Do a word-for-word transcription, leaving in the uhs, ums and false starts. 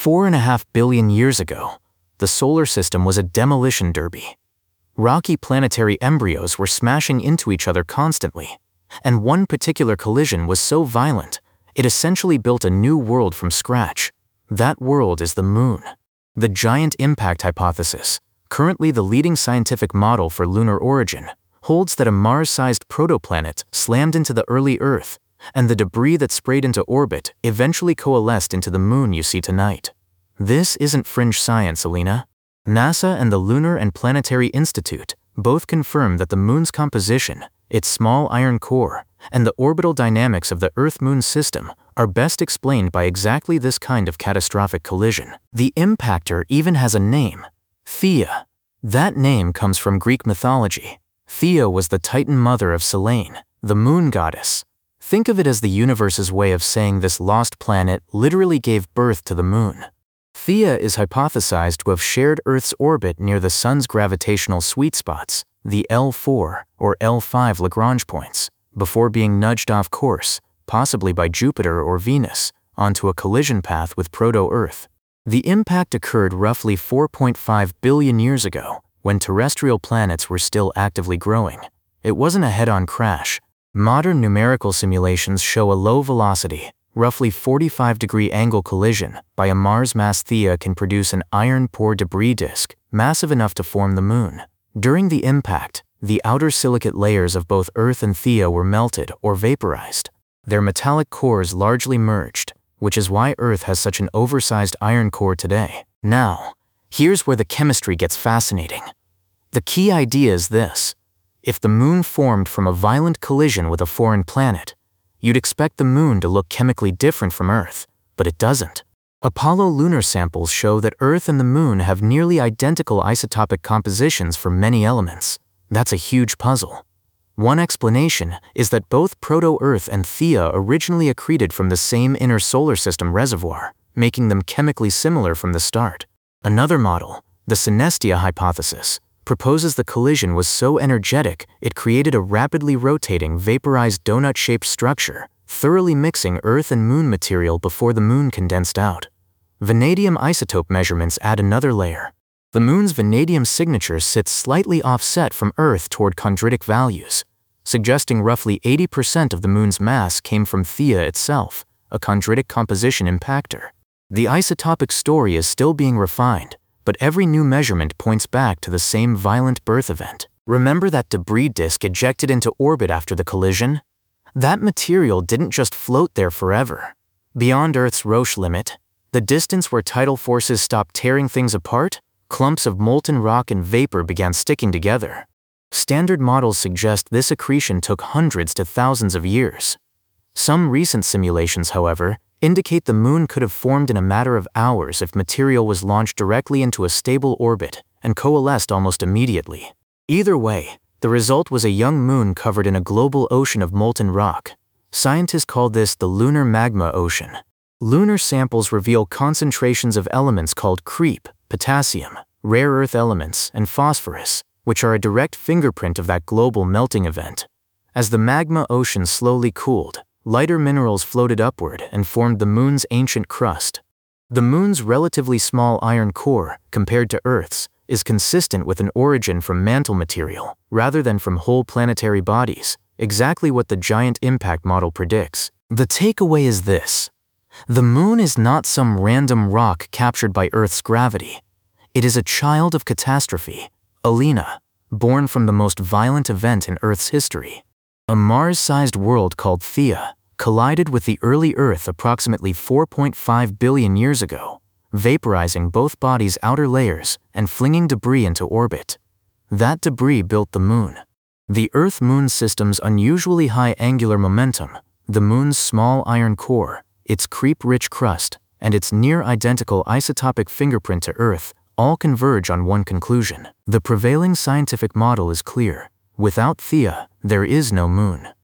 Four and a half billion years ago, the solar system was a demolition derby. Rocky planetary embryos were smashing into each other constantly, and one particular collision was so violent, it essentially built a new world from scratch. That world is the Moon. The giant impact hypothesis, currently the leading scientific model for lunar origin, holds that a Mars-sized protoplanet slammed into the early Earth, and the debris that sprayed into orbit eventually coalesced into the Moon you see tonight. This isn't fringe science, Alina. NASA and the Lunar and Planetary Institute both confirm that the Moon's composition, its small iron core, and the orbital dynamics of the Earth-Moon system are best explained by exactly this kind of catastrophic collision. The impactor even has a name, Theia. That name comes from Greek mythology. Theia was the Titan mother of Selene, the moon goddess. Think of it as the universe's way of saying this lost planet literally gave birth to the Moon. Theia is hypothesized to have shared Earth's orbit near the Sun's gravitational sweet spots, the L four or L five Lagrange points, before being nudged off course, possibly by Jupiter or Venus, onto a collision path with proto-Earth. The impact occurred roughly four point five billion years ago, when terrestrial planets were still actively growing. It wasn't a head-on crash. Modern numerical simulations show a low-velocity, roughly forty-five degree angle collision by a Mars-mass Theia can produce an iron-poor debris disk massive enough to form the Moon. During the impact, the outer silicate layers of both Earth and Theia were melted or vaporized. Their metallic cores largely merged, which is why Earth has such an oversized iron core today. Now, here's where the chemistry gets fascinating. The key idea is this. If the Moon formed from a violent collision with a foreign planet, you'd expect the Moon to look chemically different from Earth, but it doesn't. Apollo lunar samples show that Earth and the Moon have nearly identical isotopic compositions for many elements. That's a huge puzzle. One explanation is that both Proto-Earth and Theia originally accreted from the same inner solar system reservoir, making them chemically similar from the start. Another model, the Synestia hypothesis, proposes the collision was so energetic it created a rapidly rotating vaporized donut-shaped structure, thoroughly mixing Earth and Moon material before the Moon condensed out. Vanadium isotope measurements add another layer. The Moon's vanadium signature sits slightly offset from Earth toward chondritic values, suggesting roughly eighty percent of the Moon's mass came from Theia itself, a chondritic composition impactor. The isotopic story is still being refined, but every new measurement points back to the same violent birth event. Remember that debris disk ejected into orbit after the collision? That material didn't just float there forever. Beyond Earth's Roche limit, the distance where tidal forces stopped tearing things apart, clumps of molten rock and vapor began sticking together. Standard models suggest this accretion took hundreds to thousands of years. Some recent simulations, however, indicate the Moon could have formed in a matter of hours if material was launched directly into a stable orbit and coalesced almost immediately. Either way, the result was a young Moon covered in a global ocean of molten rock. Scientists call this the lunar magma ocean. Lunar samples reveal concentrations of elements called creep, potassium, rare earth elements, and phosphorus, which are a direct fingerprint of that global melting event. As the magma ocean slowly cooled, lighter minerals floated upward and formed the Moon's ancient crust. The Moon's relatively small iron core, compared to Earth's, is consistent with an origin from mantle material, rather than from whole planetary bodies, exactly what the giant impact model predicts. The takeaway is this. The Moon is not some random rock captured by Earth's gravity. It is a child of catastrophe, Alina, born from the most violent event in Earth's history. A Mars-sized world called Theia collided with the early Earth approximately four point five billion years ago, vaporizing both bodies' outer layers and flinging debris into orbit. That debris built the Moon. The Earth-Moon system's unusually high angular momentum, the Moon's small iron core, its creep-rich crust, and its near-identical isotopic fingerprint to Earth all converge on one conclusion. The prevailing scientific model is clear. Without Theia, there is no Moon.